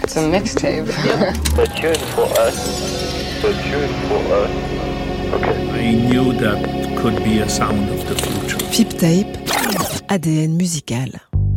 It's a mixtape. The tune for us. The tune for us. Okay. I knew that could be a sound of the future. Fipt Tape, ADN musical.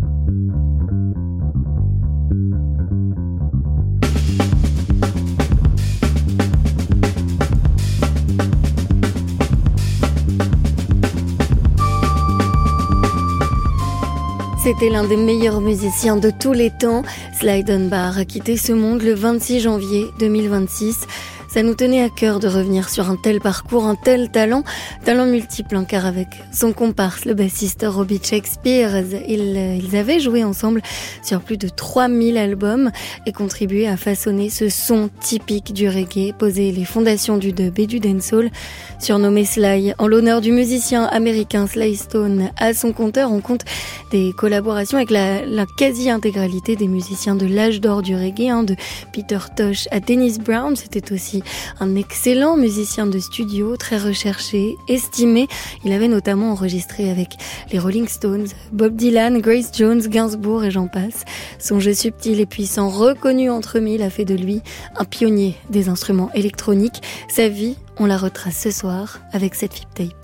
C'était l'un des meilleurs musiciens de tous les temps. Sly Dunbar a quitté ce monde le 26 janvier 2026. Ça nous tenait à cœur de revenir sur un tel parcours, un tel talent multiple, hein, car avec son comparse, le bassiste Robbie Shakespeare, ils avaient joué ensemble sur plus de 3000 albums et contribué à façonner ce son typique du reggae, poser les fondations du dub et du dancehall. Surnommé Sly, en l'honneur du musicien américain Sly Stone, à son compteur, on compte des collaborations avec la quasi-intégralité des musiciens de l'âge d'or du reggae, hein, de Peter Tosh à Dennis Brown. C'était aussi un excellent musicien de studio, très recherché, estimé. Il avait notamment enregistré avec les Rolling Stones, Bob Dylan, Grace Jones, Gainsbourg et j'en passe. Son jeu subtil et puissant, reconnu entre mille, a fait de lui un pionnier des instruments électroniques. Sa vie, on la retrace ce soir avec cette Fipt Tape.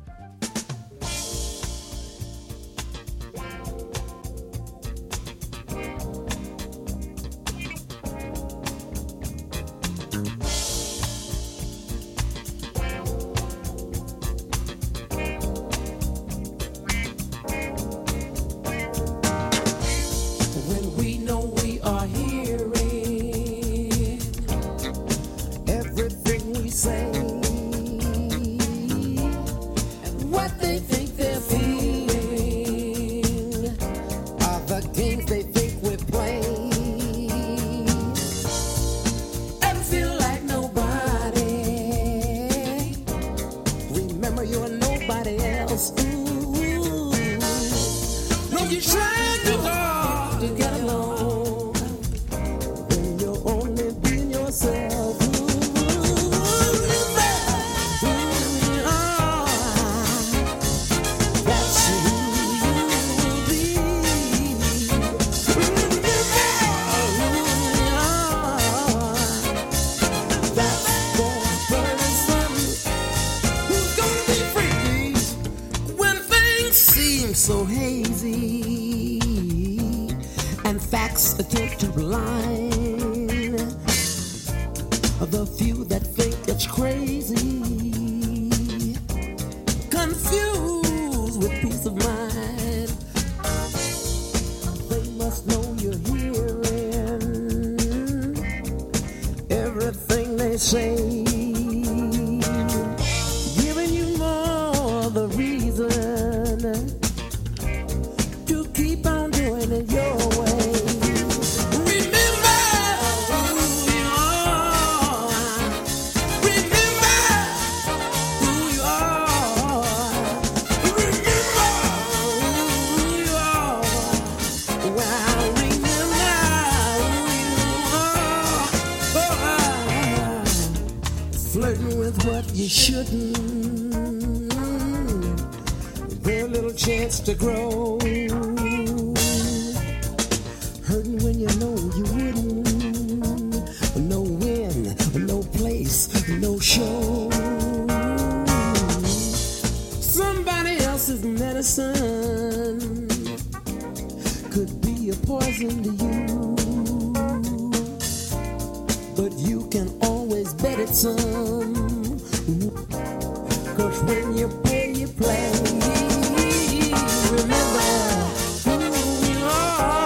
So hazy and facts attempt to blind the few that think it's crazy, confused with peace of mind. They must know you're hearing everything they say, giving you more the reason your way. Remember who you are. Remember who you are. Remember who you are. Well, remember who you are. Flirting with what you shouldn't. Very little chance to grow. Hurting when you know you wouldn't. No win, no place, no show. Somebody else's medicine could be a poison to you, but you can always bet it's some. 'Cause when you play, you play. Remember who you are.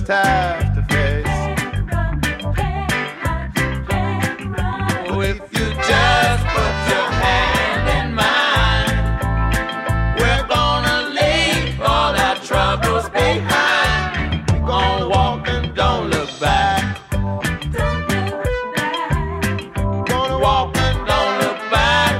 just have to face. Oh, if you just put your hand in mine, we're gonna leave all our troubles behind. We're gonna walk and don't look back. Gonna walk and don't look back.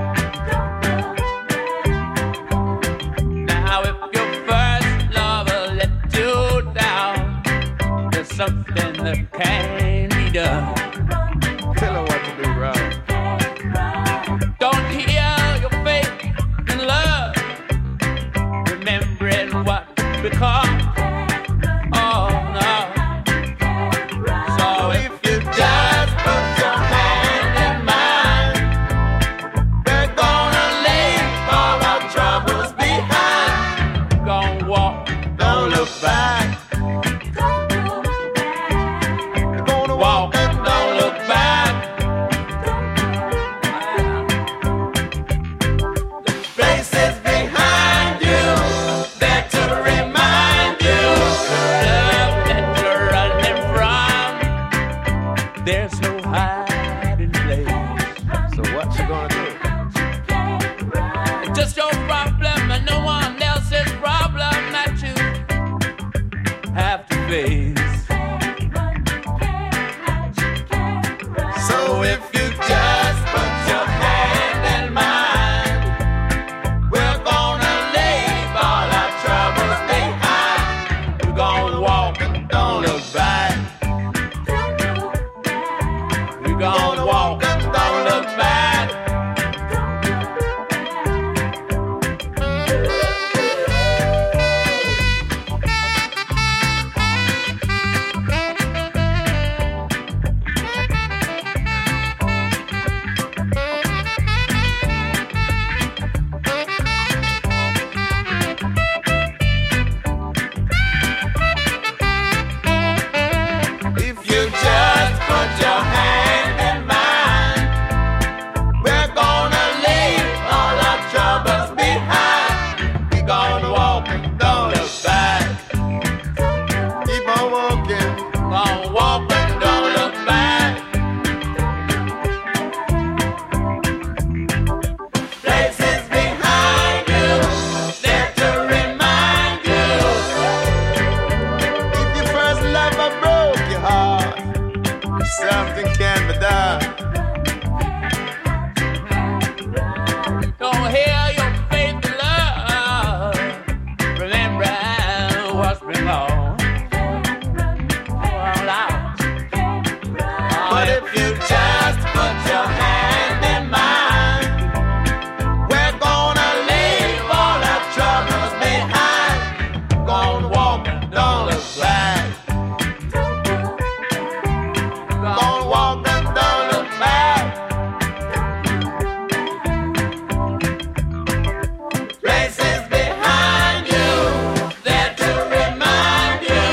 Now if your first lover let you down, there's something that can be done. Tell her what to do, right? Don't hear your faith in love, remembering what become. Oh no. So if you just put your hand in mine, we're gonna leave all our troubles behind. Gonna walk, don't look back. We're gonna walk and don't look back. The places behind you, there to remind you, love that you're running from. There's no hiding place. So what you gonna do? It's just your problem and no one else's problem that you have to face. So if you just put your hand in mine, we're gonna leave all our troubles behind. We're gonna walk and don't look back. We're gonna walk and don't look back. If you just put your hand in mine, we're gonna leave all our troubles behind. We're gonna walk and don't look back. Keep on walking. Gonna walk and don't look back. Places behind you, there to remind you. If your first lover broke your heart, something can be done. Don't hear your faith in love, remember what's been lost. All out. But if you just put your hand in mine, we're gonna leave all our troubles behind. Gonna walk and don't look back. Gonna walk and don't look back. Places behind you, there to remind you.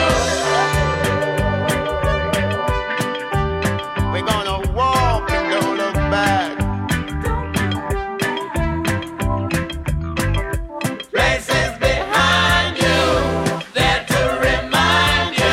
We're gonna walk and don't look back. Places behind you, there to remind you.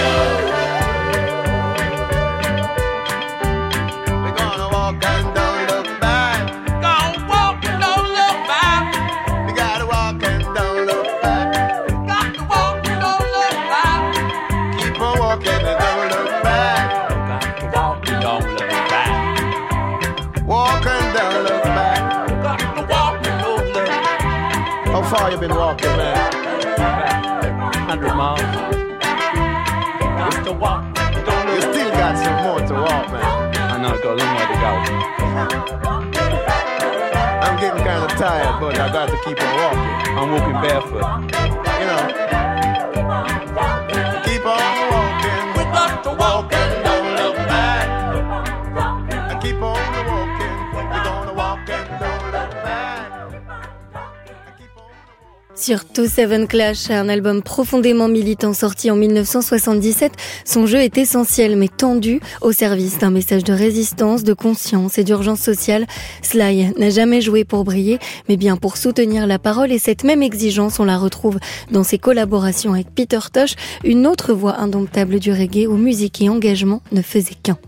We're gonna walk and don't look back. Gonna walk and don't look back. We gotta walk and don't look back. Got to walk and don't look back. Keep on walking and don't look back. Got to walk and don't look back. Walk and don't look back. Got to walk and don't look back. How far you been walking, man? 100 miles. Just to walk. You still got some more to walk, man. I know, I got a long way to go. I'm getting kind of tired, but I got to keep on walking. I'm walking barefoot. You know. Keep on walking. We got to walk and don't look back. I keep on walking. We're gonna walk and don't look back. I keep on walking. Sur 27 Clash, un album profondément militant sorti en 1977, son jeu est essentiel mais tendu au service d'un message de résistance, de conscience et d'urgence sociale. Sly n'a jamais joué pour briller, mais bien pour soutenir la parole, et cette même exigence, on la retrouve dans ses collaborations avec Peter Tosh, une autre voix indomptable du reggae où musique et engagement ne faisaient qu'un.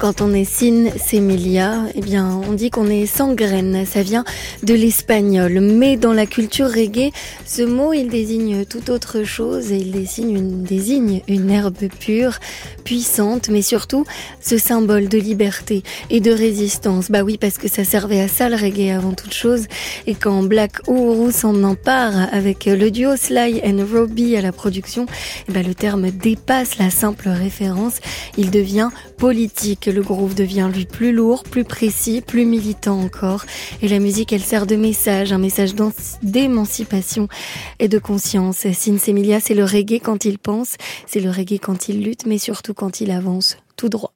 Quand on est sin semilla, eh bien, on dit qu'on est sans graines. Ça vient de l'espagnol. Mais dans la culture reggae, ce mot, il désigne tout autre chose et il désigne une herbe pure, puissante, mais surtout ce symbole de liberté et de résistance. Bah oui, parce que ça servait à ça le reggae avant toute chose. Et quand Black Uhuru s'en empare avec le duo Sly and Robbie à la production, eh ben, le terme dépasse la simple référence. Il devient politique. Le groove devient lui plus lourd, plus précis, plus militant encore. Et la musique, elle sert de message, un message d'émancipation et de conscience. Sin Semilla, c'est le reggae quand il pense, c'est le reggae quand il lutte, mais surtout quand il avance tout droit.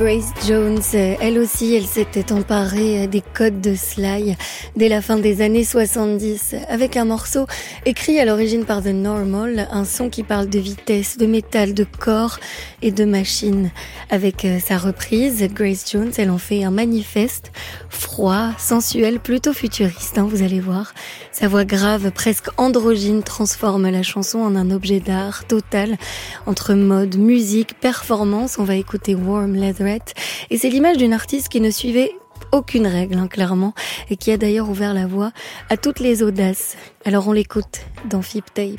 Grace Jones, elle aussi, elle s'était emparée des codes de Sly dès la fin des années 70 avec un morceau écrit à l'origine par The Normal, un son qui parle de vitesse, de métal, de corps et de machine. Avec sa reprise, Grace Jones, elle en fait un manifeste froid, sensuel, plutôt futuriste, vous allez voir. Sa voix grave, presque androgyne, transforme la chanson en un objet d'art total entre mode, musique, performance. On va écouter Warm Leatherette et c'est l'image d'une artiste qui ne suivait aucune règle, clairement, et qui a d'ailleurs ouvert la voie à toutes les audaces. Alors on l'écoute dans Flip Tape.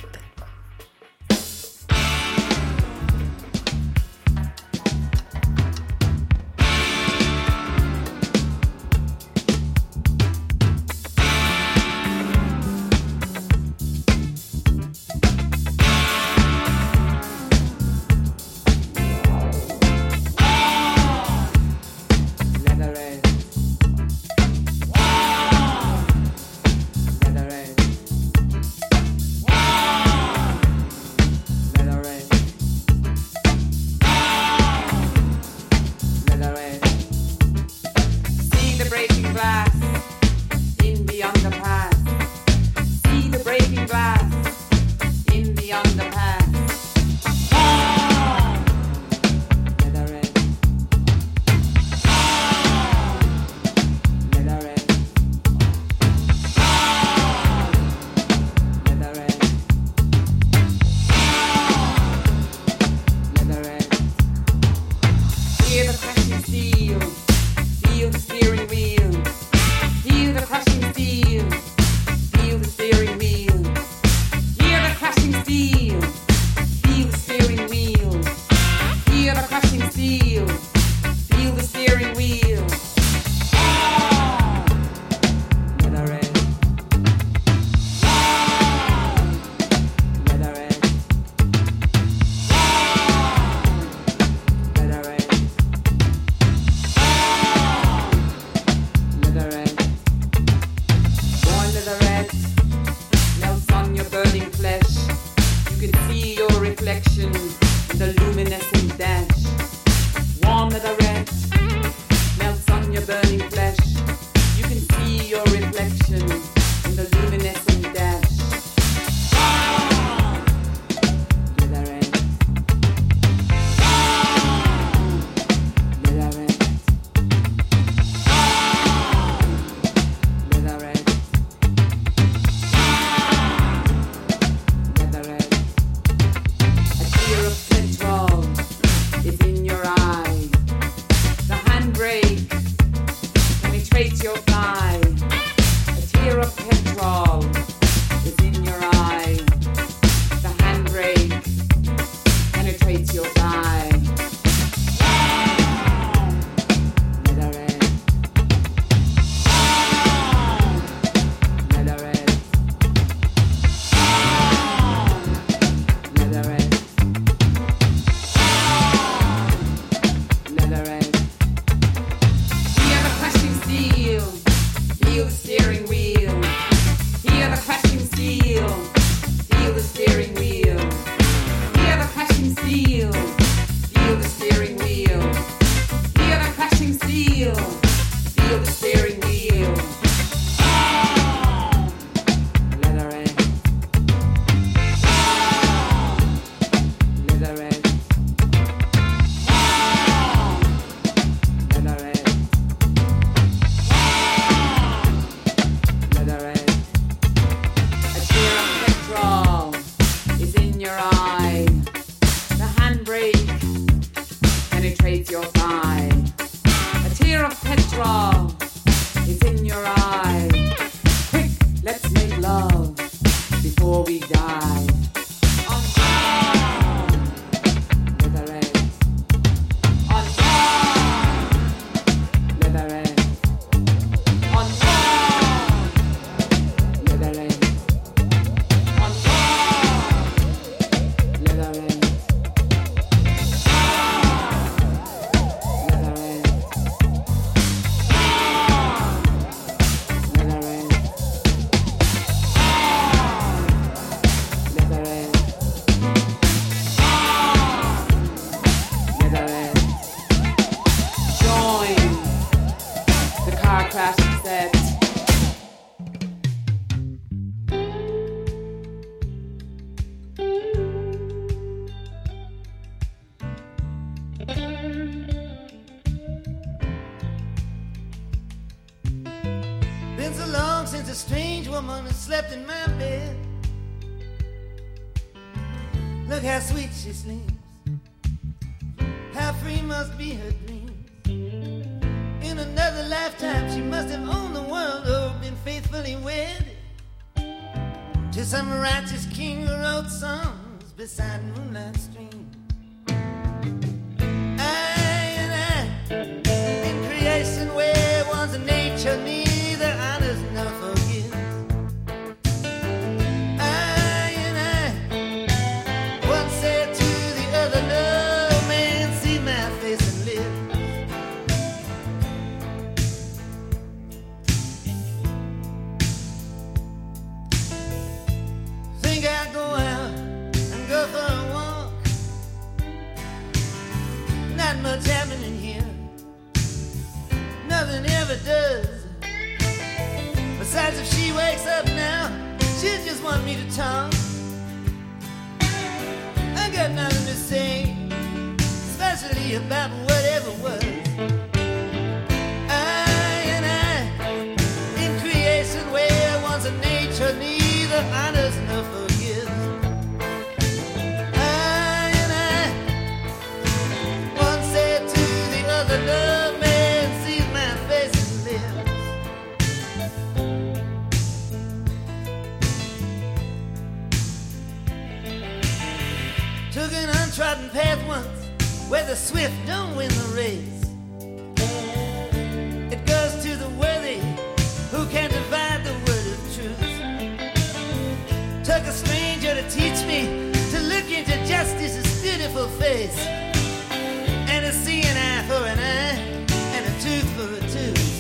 car crash, he said. Been so long since a strange woman has slept in my bed. Look how sweet she sleeps. How free must be her dreams. In another lifetime she must have owned the world or been faithfully wed to some righteous king who wrote songs beside moonlight stream. I and I, in creation where one's nature neither honors nor forgives. I and I, one said to the other, no man see my face and live. Think I'll go out and go for a walk. Not much happening here, nothing ever does. Besides, if she wakes up now, she'll just want me to talk. I got nothing to say, especially about whatever was. I and I, in creation where one's nature neither honors nor forgives. I and I, one said to the other, no man sees my face and lives. Took an untrodden path once where the swift don't win the race. It goes to the worthy who can divide the word of truth. Took a stranger to teach me to look into justice's beautiful face, and to see an eye for an eye and a tooth for a tooth.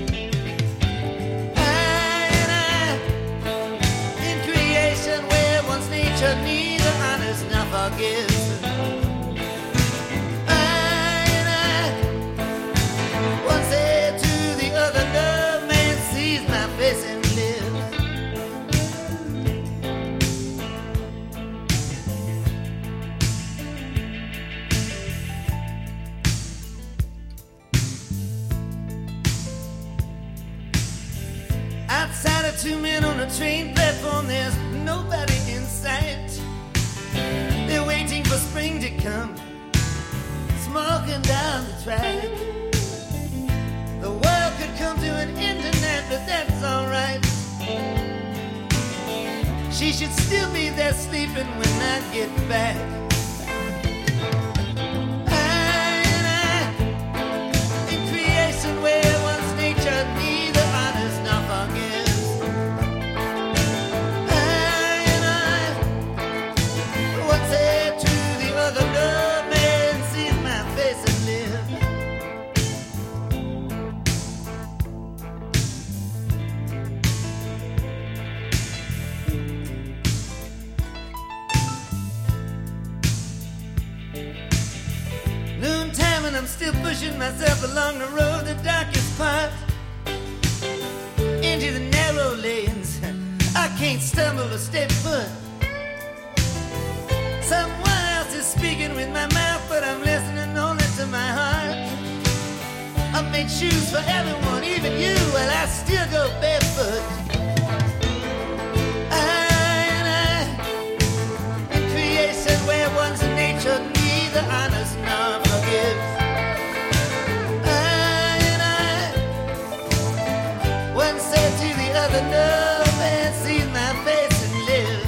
I and I, in creation where one's nature neither honors nor forgives. I and I, one said to the other, no man sees my face and lives. Outside of two men on a train platform, there's nobody in sight. They're waiting for spring to come, smoking down the track. The world could come to an end tonight, but that's alright. She should still be there sleeping when I get back. I and I, in creation where one's nature neither honors nor forgives. I and I, one said to the other, no man sees my face and lives. Noontime and I'm still pushing myself along the road, the darkest part, into the narrow lanes. I can't stumble or step foot. Someone else is speaking with my mouth, but I'm listening only to my heart. I made shoes for everyone, even you, while I still go barefoot. I and I, in creation where one's nature neither honors nor forgives. I and I, one said to the other, no man sees my face and lives.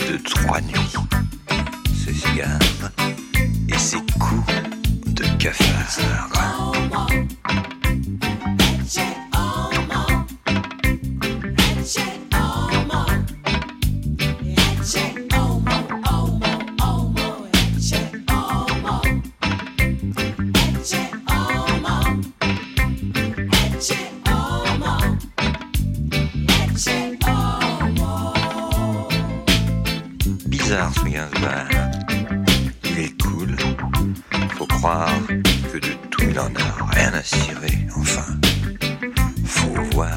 de 3 nuits, ses cigares et ses coups de cafard. Bizarre ce Gainsbourg, il est cool, faut croire que de tout il en a rien à cirer, enfin, faut voir.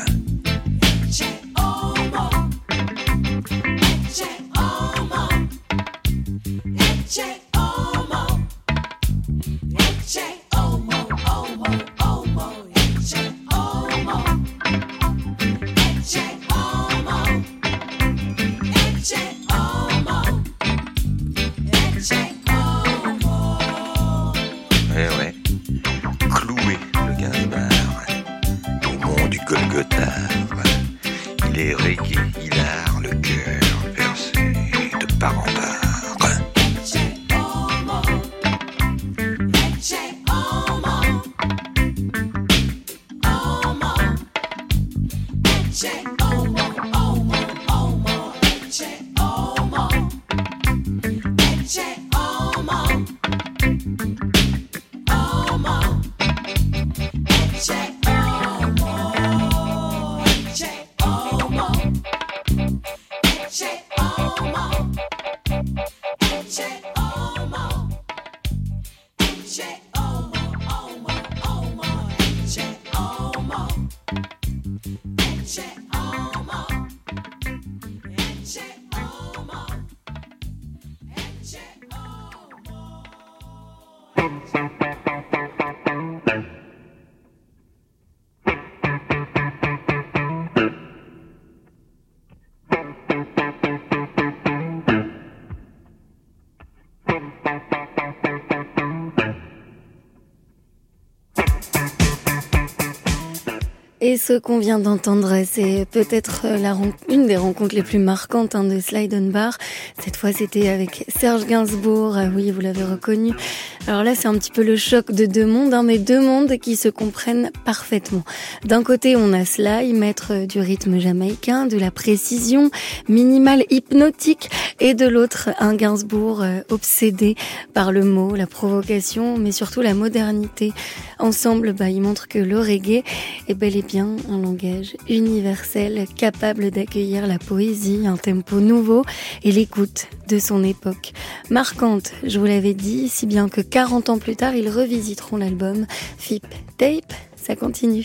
Et ce qu'on vient d'entendre, c'est peut-être une des rencontres les plus marquantes de Sly Dunbar. Cette fois, c'était avec Serge Gainsbourg. Ah oui, vous l'avez reconnu. Alors là, c'est un petit peu le choc de deux mondes, mais deux mondes qui se comprennent parfaitement. D'un côté, on a Sly, maître du rythme jamaïcain, de la précision minimale hypnotique, et de l'autre, un Gainsbourg obsédé par le mot, la provocation, mais surtout la modernité. Ensemble, ils montrent que le reggae est bel et bien un langage universel, capable d'accueillir la poésie, un tempo nouveau et l'écoute de son époque. Marquante, je vous l'avais dit, si bien que 40 ans plus tard, ils revisiteront l'album Fip Tape. Ça continue.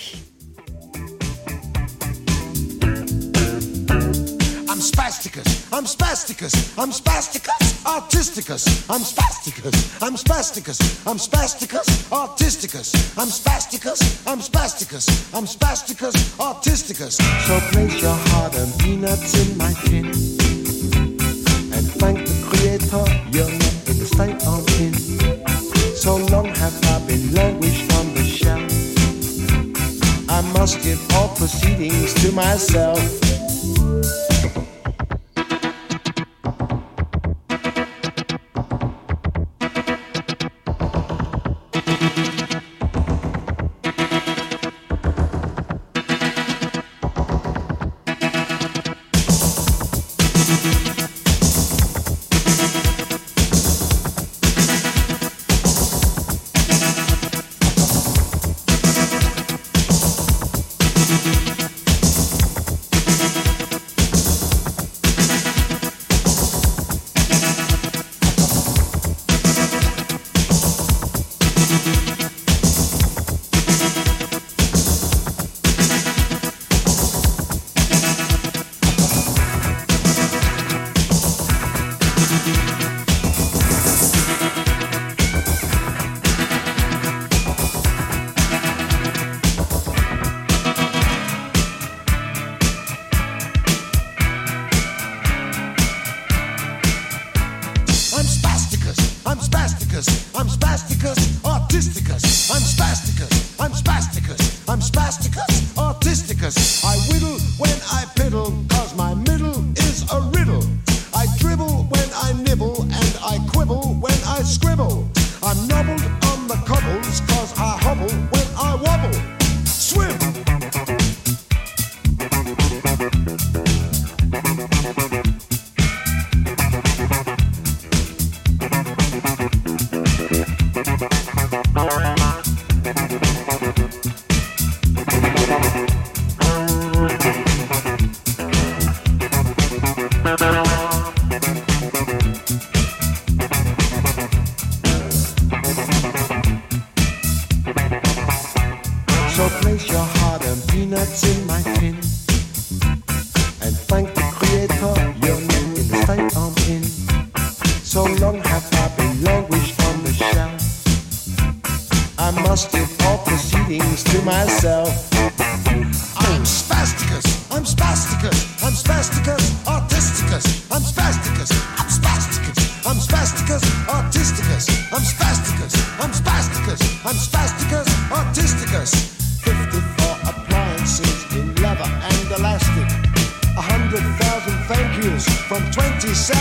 I'm spasticus, I'm spasticus, I'm spasticus, artisticus, I'm spasticus, I'm spasticus, I'm spasticus, artisticus, I'm spasticus, I'm spasticus, I'm spasticus, artisticus. So place your heart and peanuts in my tin, and thank the Creator, you're not in the state I'm in. So long have I been languished on the shelf, I must give all proceedings to myself.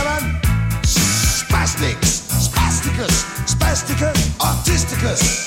gentlemen, spastics, spasticus, spasticus, artisticus.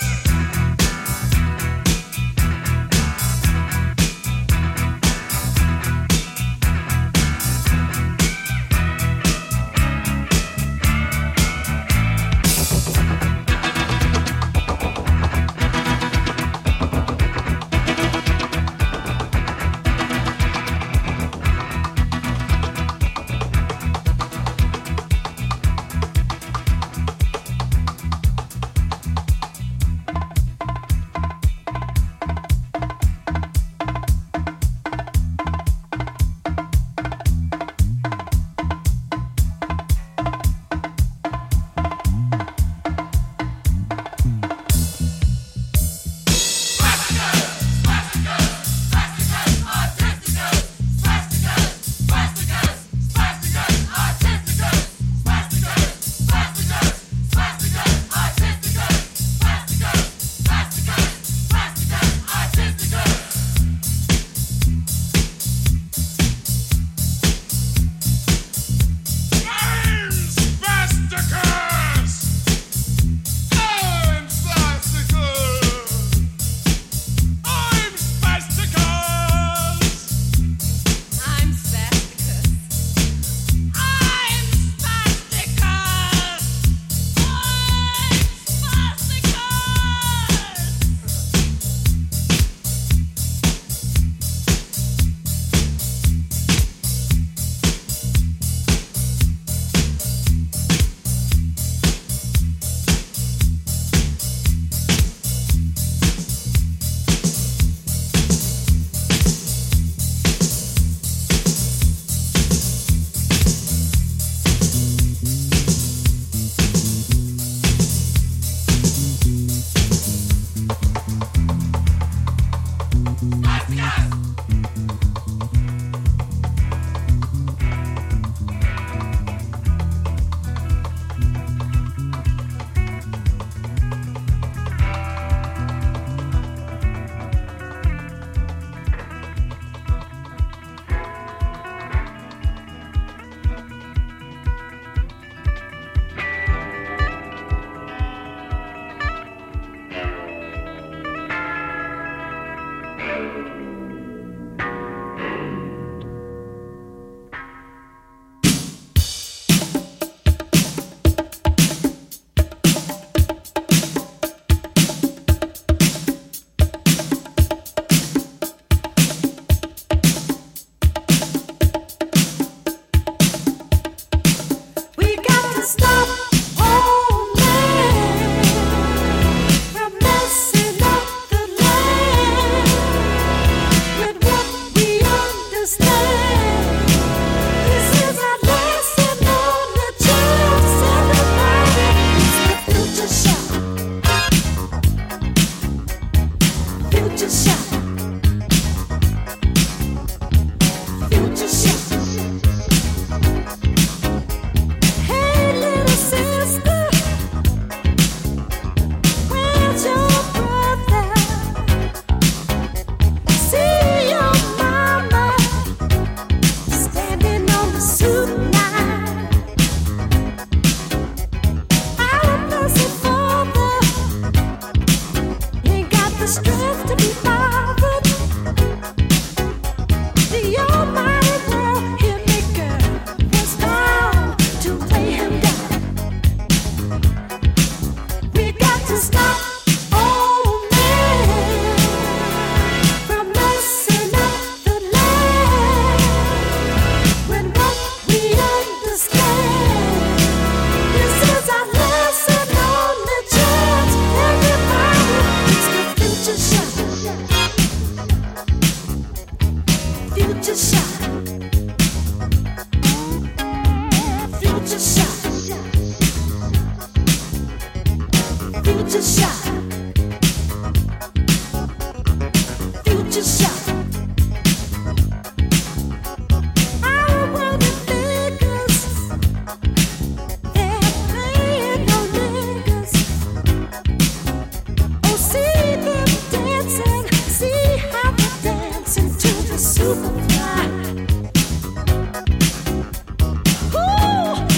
Ooh,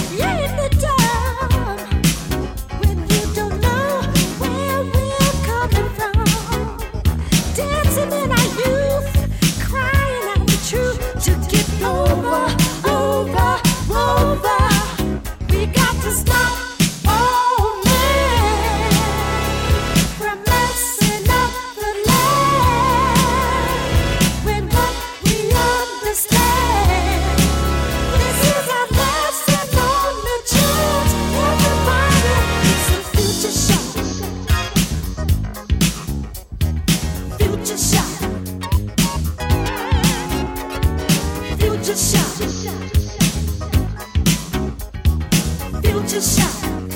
future shock.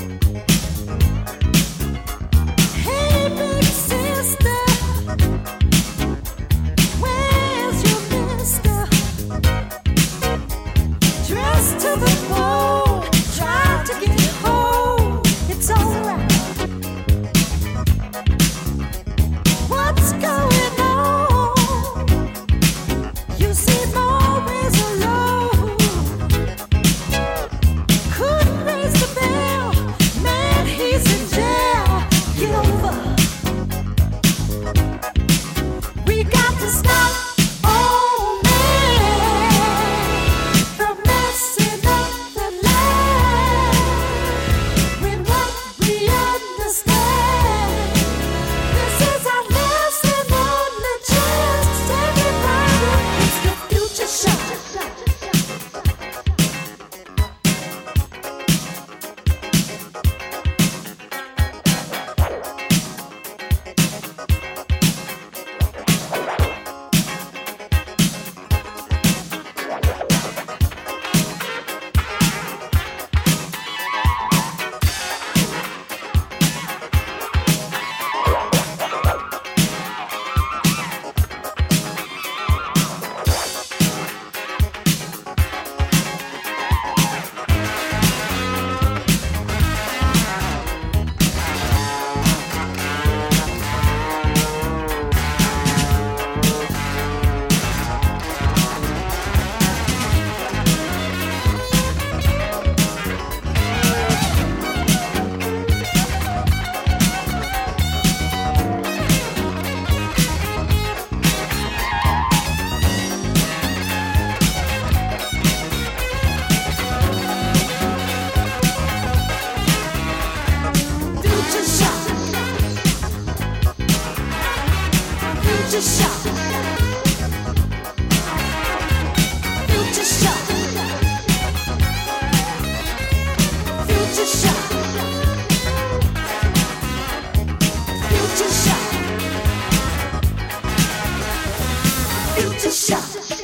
Hey, big sister, where's your mister? Dressed to the bone, try to get home. It's alright. What's going on? You seem always alone. Couldn't raise the bell. Man, he's in jail. Get over. We got to stop. Oh man, from messing up the land with what we understand. This is our lesson on the chance. Everybody, it's the future shock. Future shock. Future shock. Future shock. Future shock. Future shock. Future shock.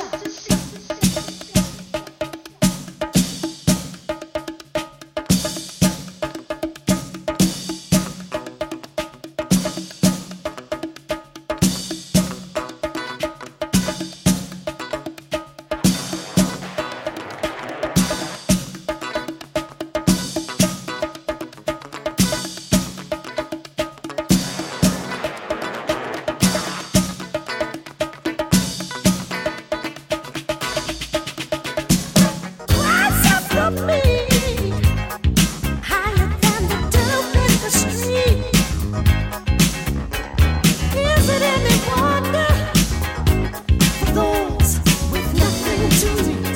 Rise up from me, higher than the dope in the street. Is it any wonder for those with nothing to eat?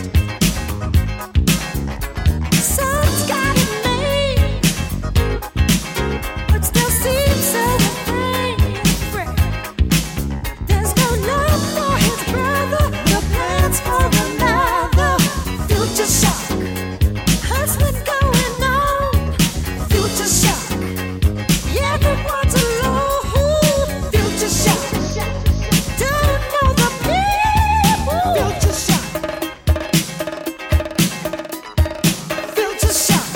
Some's got it made, but still seems so afraid. There's no love for his brother, no plans for another. Future shock. Husband going on. Future shock. Everyone's alone. Future shock. Don't know the people. Future shock. Future shock.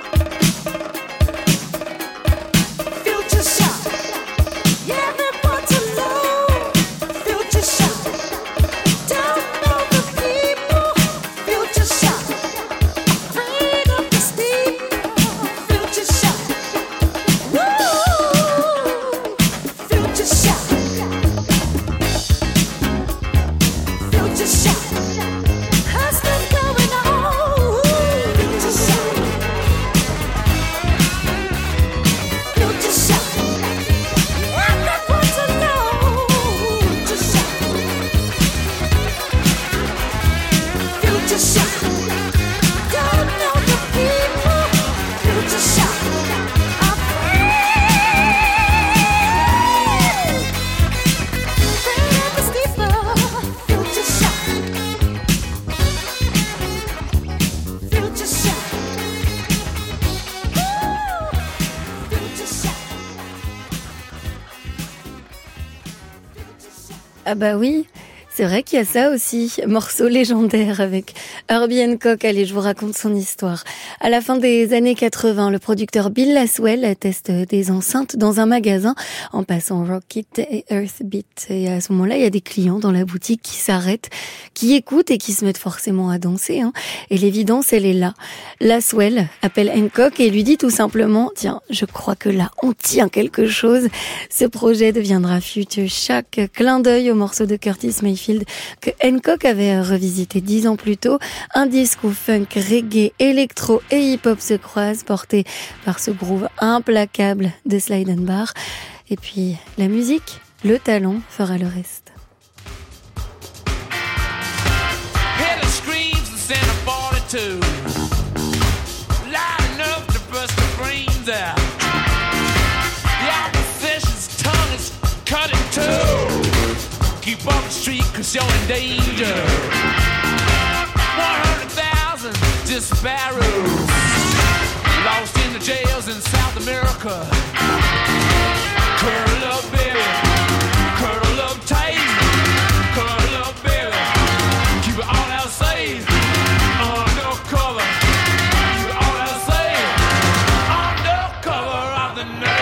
Future shock. Everyone's alone. Future shock. Don't know the people. Future shock. Afraid of the steeple. Future shock. Woo! Future shock. Future shock. Husband going on. Future shock. Future shock. Everyone's alone. Future shock. Future shock. Don't know the people. Future shock. Afraid of the steeple. Future shock. Future shock. Woo! Future shock. Ah bah oui, C'est vrai qu'il y a ça aussi, morceau légendaire avec Herbie Hancock. Allez, je vous raconte son histoire. À la fin des années 80, le producteur Bill Laswell teste des enceintes dans un magasin en passant Rockit et Earthbeat. Et à ce moment-là, il y a des clients dans la boutique qui s'arrêtent, qui écoutent et qui se mettent forcément à danser. Et l'évidence, elle est là. Laswell appelle Hancock et lui dit tout simplement « Tiens, je crois que là, on tient quelque chose. Ce projet deviendra Future Shock ». Clin d'œil au morceau de Curtis Mayfield que Hancock avait revisité 10 ans plus tôt, un disque où funk, reggae, électro et hip-hop se croisent, porté par ce groove implacable de Slide & Bar. Et puis la musique, le talent fera le reste. Keep off the street cause you're in danger. 100,000 disparados lost in the jails in South America. Curl up, baby, curl up tight. Curl up, baby, keep it all out safe. Undercover, keep it all out safe. Undercover of the night.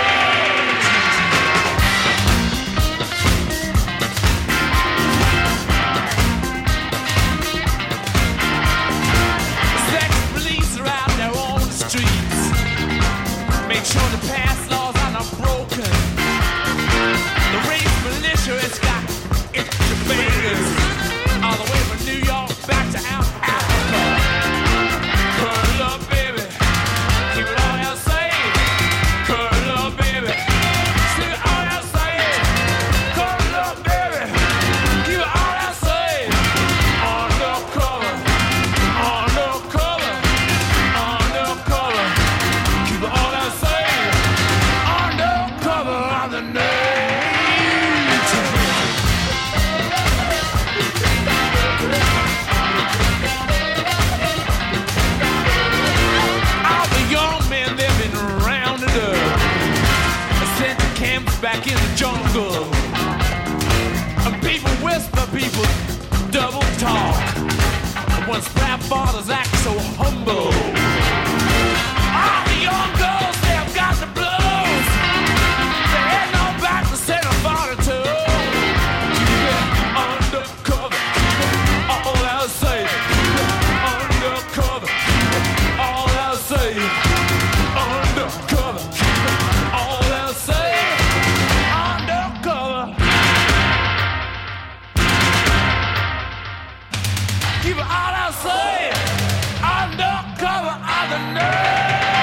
Make sure the past laws are not broken. The race militia has got extra fingers all the way from New York back to Africa. Curl up, baby, keep it all out safe. Curl up, baby, keep it all out safe. Curl up, baby, keep it all out safe. Undercover, undercover, undercover, keep it all out safe. Back in the jungle, and people whisper, people double talk. Once rap fathers act so humble, all the young girls they have got the blues. They head on back to Santa Barbara too. Undercover, all I'll say. Undercover, all I'll say. Undercover, all I'll say. Keep it all outside, undercover of the night.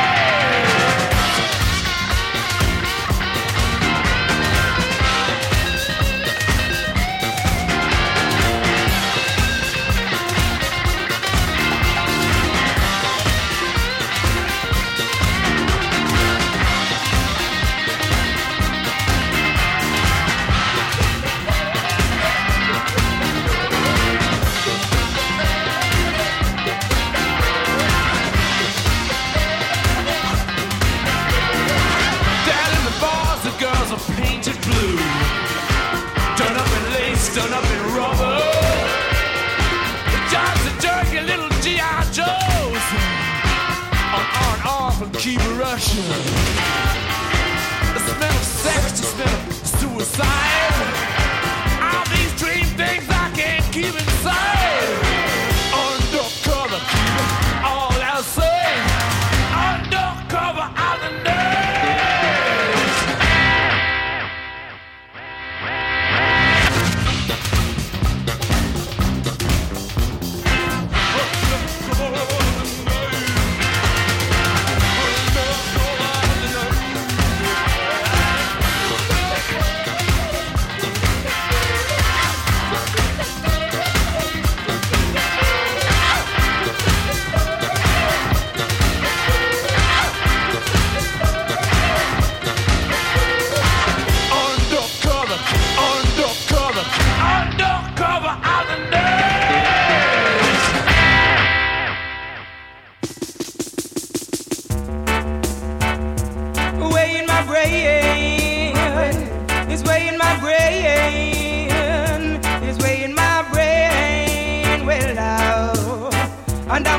Painted blue, done up in lace, done up in rubber. The John's a jerky little G.I. Joes on off and keep rushing. The smell of sex, the smell of suicide. All these dream things I can't keep inside. Undercover, keep it all outside. Undercover out the night.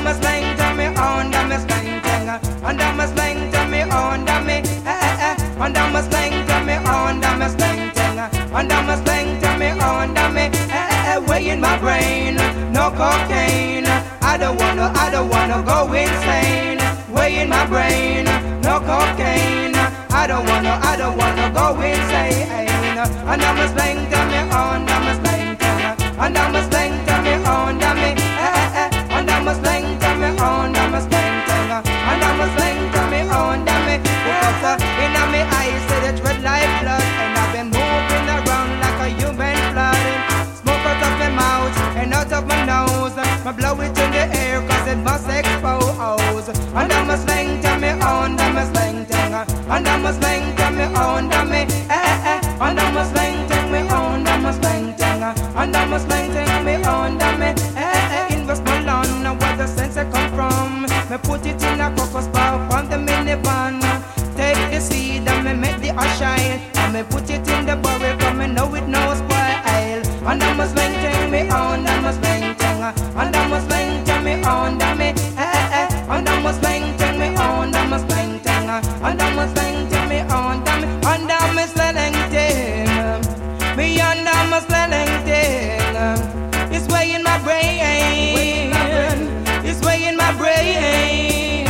my slang to me, under me slang thing. Under my slang to me, under me. Under my slang to me, under me slang thing. Under my slang to me, under me. Way in my brain, no cocaine. I don't wanna go insane. Way in my brain, no cocaine. I don't wanna go insane. Under my slang to me, under my slang thing. Under my slang to me, under me. Under my slang to me, under my slang thing. Under my slang to me, under me. Because in my eyes, say the red like blood, and I've been moving around like a human flood. Smoke out of my mouth and out of my nose. I blow it in the air 'cause it must expose. Under my slang to me, under my slang thing. Under my slang to me, under me. Under my slang to me, under my slang thing. Under my slang to me, under me. In West Milan, where the sense come from. Me put it in a cocos bar from the minivan. Take the seed and me make the ash shine. And me put it in the barrel 'cause me know it no spoil. Under my slang to me, under my slang thing. Under my slang to me, under me. Under my slang to me, under my slang thing. Under my slang to me, under me. Under my slang thing. Me under my slang thing. It's way in my brain. It's way in my brain.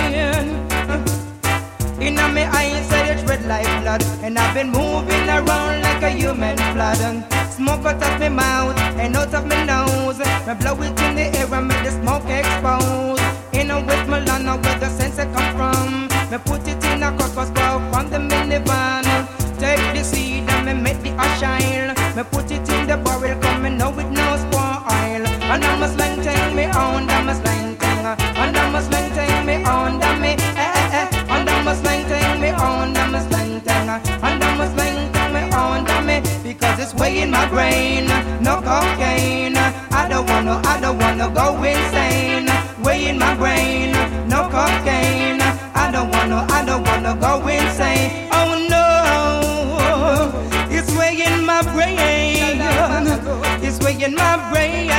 In my eyes, say it's red like blood, and I've been moving around like a human flood. Smoke out of my mouth and out of my nose. I blow it in the air and make the smoke expose. In a West Milan, where the sense come from. Me put it in a cocos bar from the minivan. Take the seed and me make the ash shine. Me put it in the barrel 'cause me know it no spoil. And I'm a slang thing me under my slang thing. And I'm a slang thing me under me. And I'm a slang thing me under my slang thing. And I'm a slang thing me under me. Because it's way in my brain, no cocaine. I don't wanna go insane. Way in my brain, no cocaine. I don't wanna go insane. Oh no, it's way in my brain. It's way in my brain.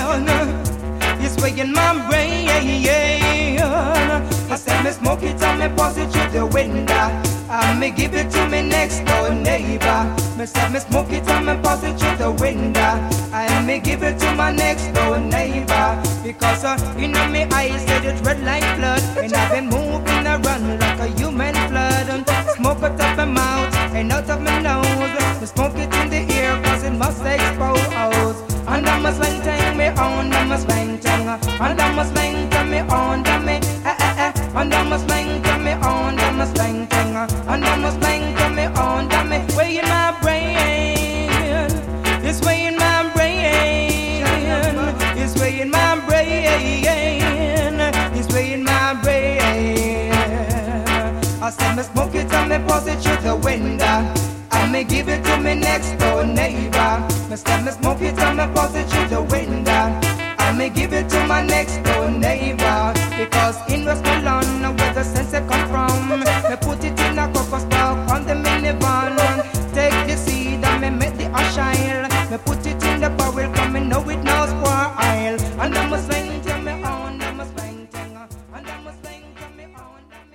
It's way in my brain. I said me smoke it and me pass it through the window. And me give it to me next door neighbor. Me said me smoke it and me pass it through the window. And me give it to my next door neighbor. Because in my eyes said it's red like blood. And I've been moving around like a human flood. Smoke out of my mouth and out of my nose. Me smoke it in the ear 'cause it must expose. And I'm a slang thing me on, I'm a slang thing. And I'm a slang to me on, me. And I'm a slang to me on, I'm a slang thing. And I'm a slang to me on, me. Way in my brain, it's way in my brain. It's way in my brain. It's way in my brain. I said me smoke it and me pass it through the window. And me give it to me next door neighbor. Me said me smoke it and me pass it through the window. And me give it to my next door neighbor. Because in West Milan, where the sense come from, me put it in a cocos bar on the minivan. Take the seed and me make the ash shine. Me put it in the barrel 'cause me know it no spoil. And I'm a slang to me on, I'm a slang thing. And I'm a slang to me on, me.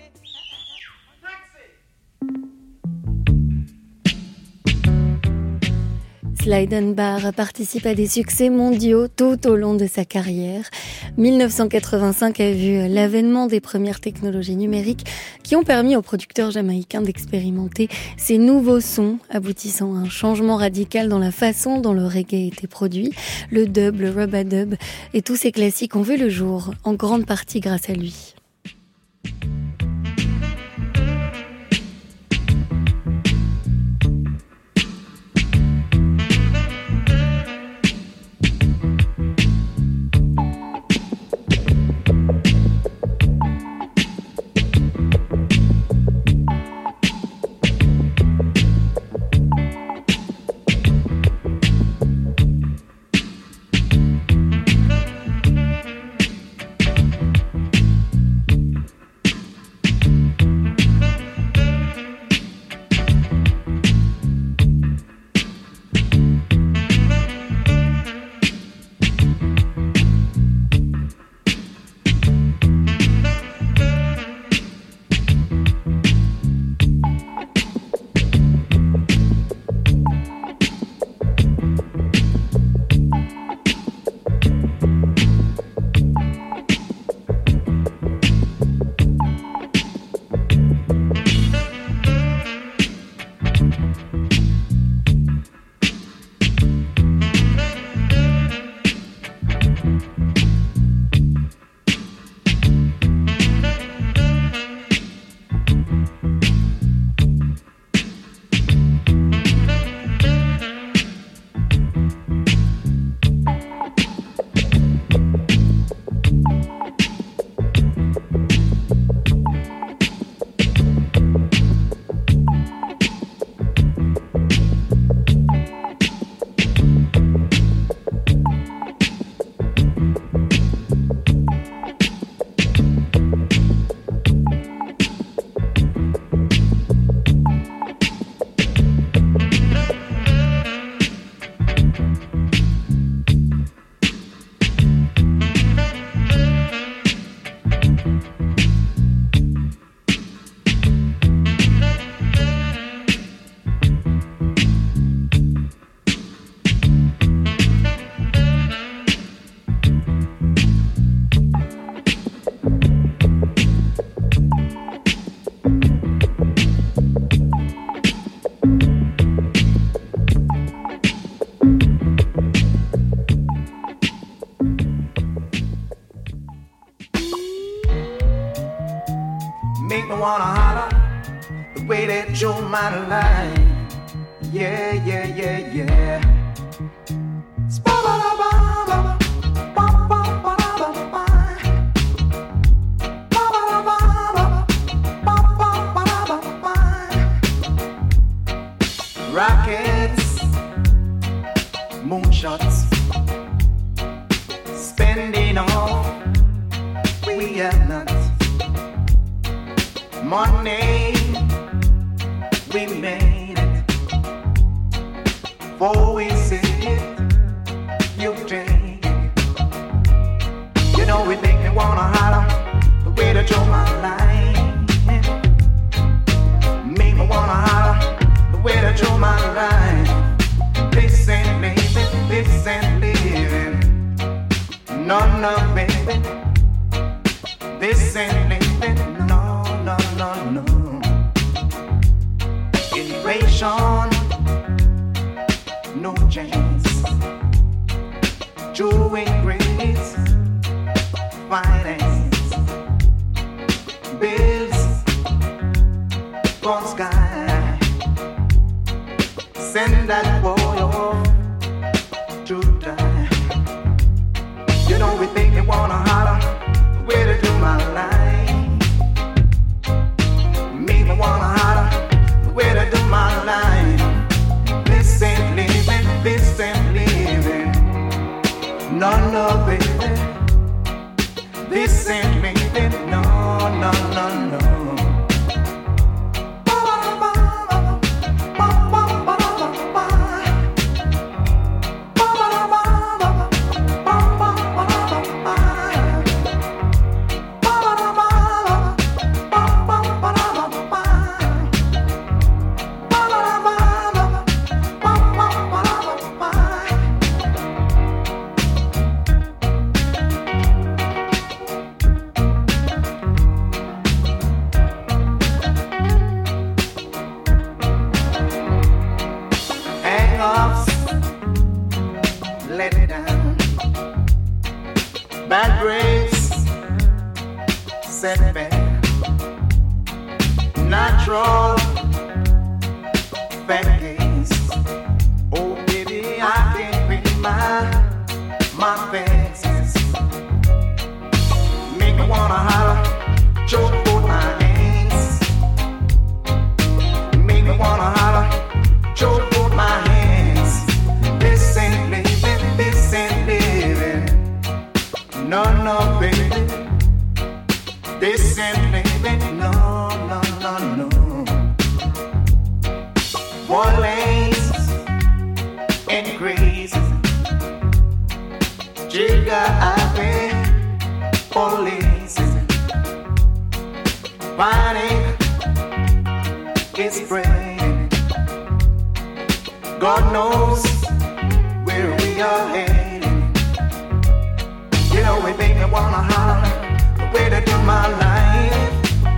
Sly Dunbar participe à des succès mondiaux tout au long de sa carrière. 1985 a vu l'avènement des premières technologies numériques qui ont permis aux producteurs jamaïcains d'expérimenter ces nouveaux sons, aboutissant à un changement radical dans la façon dont le reggae était produit. Le dub, le rub-a-dub et tous ces classiques ont vu le jour, en grande partie grâce à lui. make me wanna holler the way that you're my life. Yeah, yeah, yeah, yeah. Rockets, moonshots, spending all we have not. Money, we made it. Before we see it, you take it. You know it make me wanna holler the way that you're my life. Make me wanna holler the way that you're my life. This ain't living, this ain't living. No, no, baby. This ain't living, no, no, no, no. Invasion, no chance. Jewelry grades, finance, bills, from sky. Send that boy off to die. You know we think they wanna holler the way to do my life. Make me wanna holler the way to do my life. This ain't living, this ain't living. No, no, baby. This ain't living, no, no, no, no. Bad breaks, setback, natural, bad case. Oh baby, I can't read my faces. Make me wanna holler, choke both my hands. Make me wanna holler, choke both my hands. This ain't living, this ain't living. No, no, baby. This ain't living. No, no, no, no. More lanes and crazy. Jigga, I pay police. Panic is spreading. God knows where we are heading. You know it make me wanna holler the way to do my life.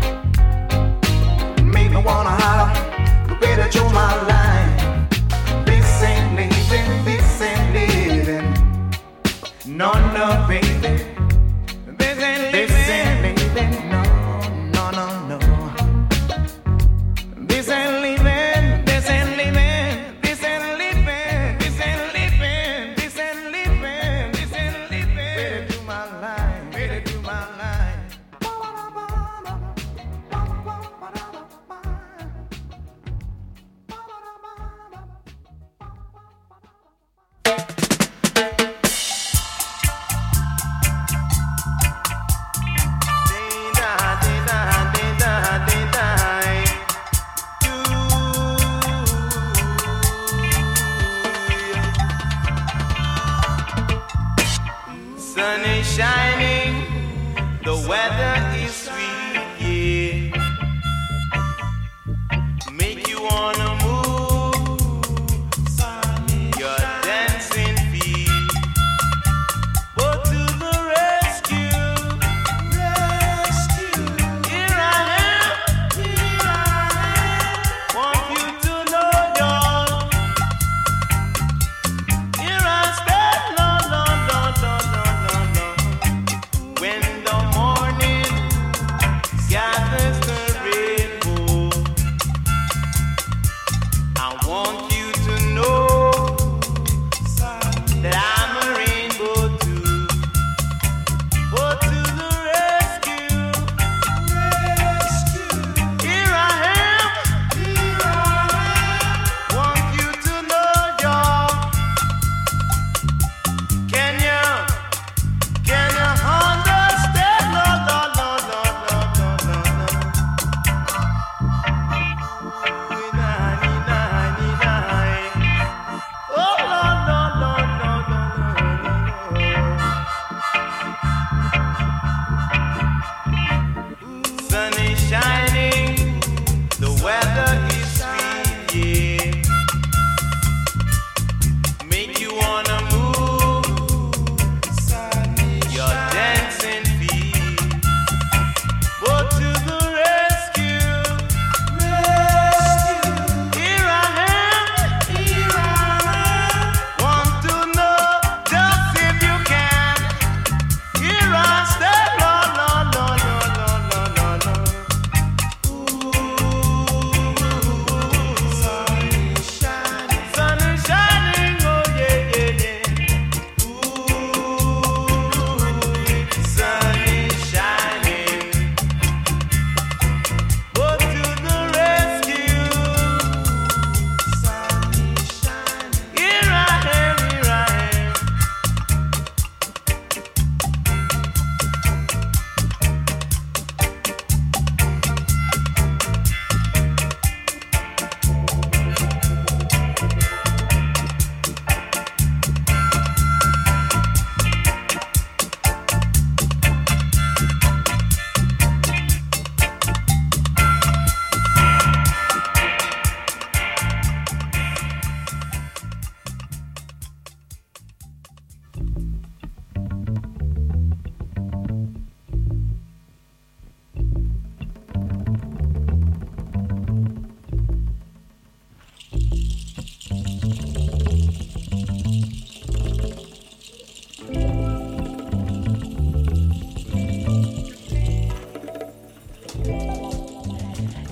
Make me wanna holler the way to do my life. This ain't living, this ain't living. No, no, baby. This ain't living, no, no, no, no. This ain't living, this ain't living. This ain't living, this ain't living. This ain't living, this ain't living. Way to do my life, way to do my life.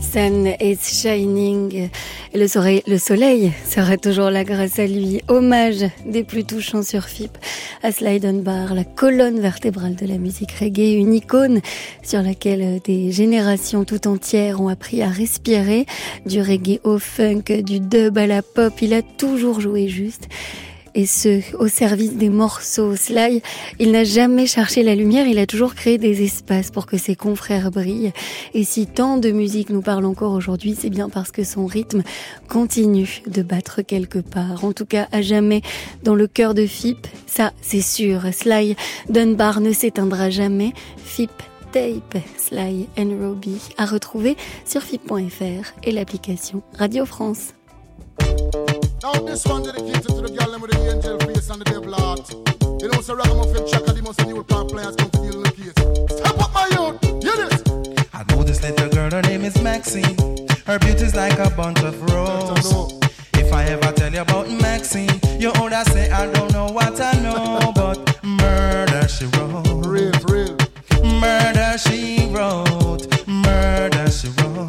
Sun is shining. Et le soleil sera toujours là grâce à lui. Hommage des plus touchants sur FIP à Sly Dunbar, la colonne vertébrale de la musique reggae, une icône sur laquelle des générations tout entières ont appris à respirer. Du reggae au funk, du dub à la pop, il a toujours joué juste. Et ce, au service des morceaux. Sly, il n'a jamais cherché la lumière, il a toujours créé des espaces pour que ses confrères brillent. Et si tant de musique nous parle encore aujourd'hui, c'est bien parce que son rythme continue de battre quelque part. En tout cas, à jamais dans le cœur de FIP, ça c'est sûr. Sly Dunbar ne s'éteindra jamais. FIP Tape, Sly and Robbie, à retrouver sur FIP.fr et l'application Radio France. Now this one dedicated to the girl with the angel face and the devil heart. You know, so Ragamuffin Chaka, the most new car players come to deal in the case. Step up my youth, hear this. I know this little girl, her name is Maxine. Her beauty's like a bunch of roses. If I ever tell you about Maxine, you ought to say I don't know what I know, but murder she wrote. Real. Murder she wrote. Murder she wrote.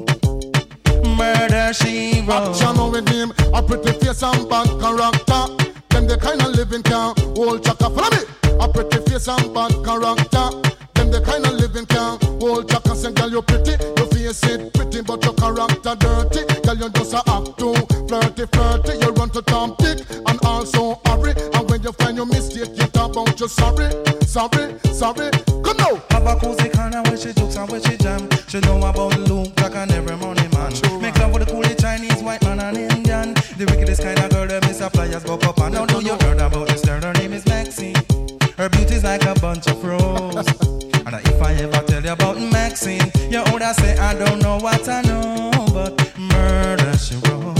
Murder she wrote. Action with him, a pretty face and bad character. Them the kind of living can hold chaka. Follow me. A pretty face and bad character. Them the kind of living can hold chaka. Say girl you pretty, your face it pretty, but your character dirty. Girl you just a act too flirty. You run to Tom Dick and also hurry. And when you find your mistake, you talk about you sorry. Come now. Have a cozy corner where she jokes and where she jam. She know about Luke Jack and every money man. Make love with the coolie Chinese, white man and Indian. The wickedest kind of girl that miss a flyers buck up and now do you heard about this girl? Her name is Maxine. Her beauty's like a bunch of roses. And if I ever tell you about Maxine, you ought to say I don't know what I know, but murder she wrote.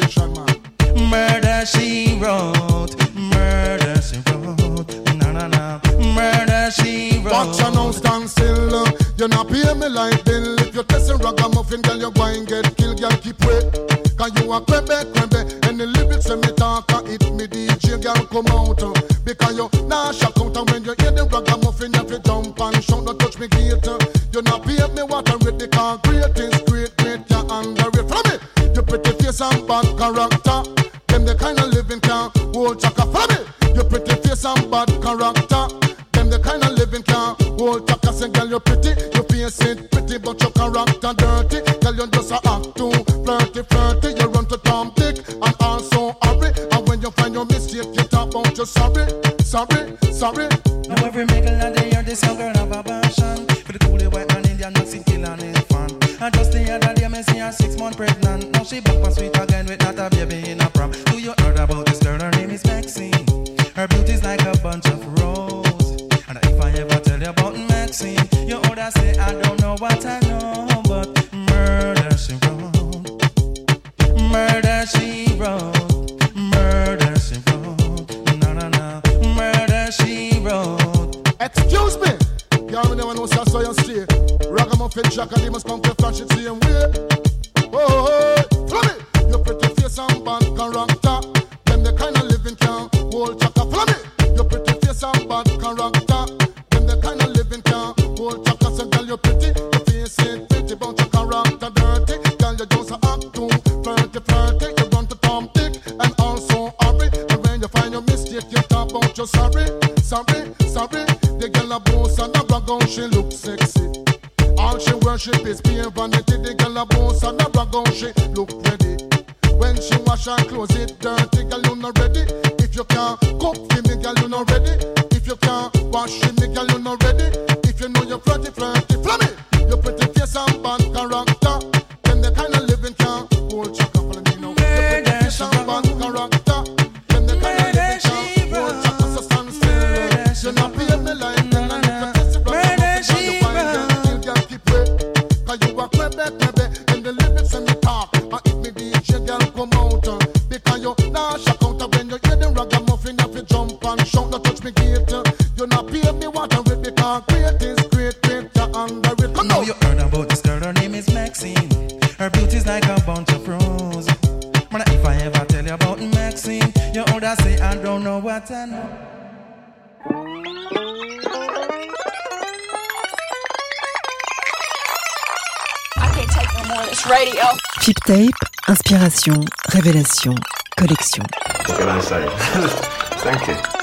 Murder she wrote. Murder she wrote. Na. Murder she wrote. Watch you now stand still. You not pay me like bill. If you test a ragamuffin, girl, you go and get killed. Girl, keep wait. Cause you a crebe. And the lyrics when me talk, it me DJ, girl, come out. Because you nah shock out. And when you hear the ragamuffin, you have to jump and shout. Don't touch me gate. You not pay me what I read. Because great is great, you underrate. Follow me. You pretty face and bad character. Them the kind of living can hold chaka. Follow me. You pretty face and bad character. Them the kind of living can hold chaka. Say girl you pretty, you face it pretty, but your character dirty. Girl you just a act too flirty. You run to Tom Dick and also hurry. And when you find your mistake, you talk about you sorry. Now every middle of the year, this young girl have a passion for the coolie white man Indian mixing kill and his fan. And just the other day, me see her 6 months pregnant. Now she back for sweet again with not a baby in a prom. Do you heard about this girl? Her name is Maxine. Her beauty's like a bunch of roses. And if I ever tell you about Maxine, you ought to say I don't know what I know, but murder she wrote. Murder she wrote. Murder she wrote. Na. Murder she wrote. Excuse me. Y'all never know so you stay. Ragamuffin Chaka, they must come to flash it same way. Oh, follow me. Your pretty face and bad character. Them the kind of living can hold chaka. Follow me. Your pretty face and bad character. Them the kind of living can hold chaka. So girl you pretty, your face ain't pretty, but your character dirty. Girl you just a act too flirty. You run to Tom Dick and also hurry. And when you find your mistake, you talk about you sorry. The girl a boss and a brag on, she look sexy. All she worship is pure vanity. The girl a boss and a brag on, she look ready. When she wash her clothes, it dirty, girl you not ready. If you can't cook for me, girl you not ready. If you can't wash for me, girl you not ready. If you know you're flirty, follow me. You pretty face and bad character. Then the kind of living can hold chaka. Follow me now. You pretty face and bad character. Then the kind of living can hold chaka. So stand still. You not pay me like Her beauty's like a bunch of roses. Man, if I ever tell you about Maxine, you ought to say I don't know what I know. I can't take no more of Dance Radio. Flip Tape, inspiration, révélation, collection. What can I say? Thank you.